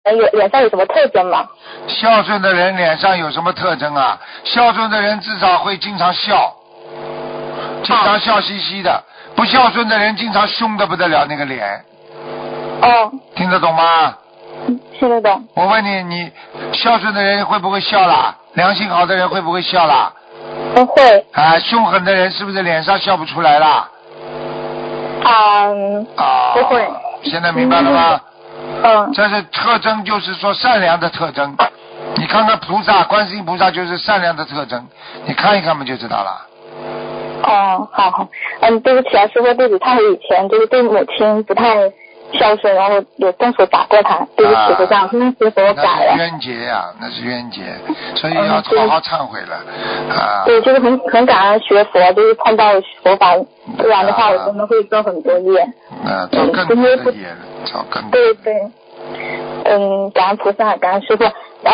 脸上有什么特征吗？ 孝顺的人脸上有什么特征啊？孝顺的人至少会经常笑，经常笑嘻嘻的。不孝顺的人经常凶得不得了，那个脸。 哦。 听得懂吗？ 听得懂。 我问你，你孝顺的人会不会笑啦？良心好的人会不会笑啦？ 不会。 啊，凶狠的人是不是脸上笑不出来啦？ 不会。 现在明白了吗？ 嗯。 这是特征，就是说善良的特征。你看看菩萨，观世音菩萨就是善良的特征，你看一看嘛就知道了。 哦，好。对不起啊，师父，对不起，他以前就是对母亲不太孝顺，然后有动手打过他，对不起，就这样，现在师父我改了。 那是冤结呀，那是冤结，所以要好好忏悔了啊。 对，就是很感恩学佛，就是碰到佛法，不然的话我真的会做很多业。 做更多的业了，做更多。 对。感恩菩萨，感恩师父。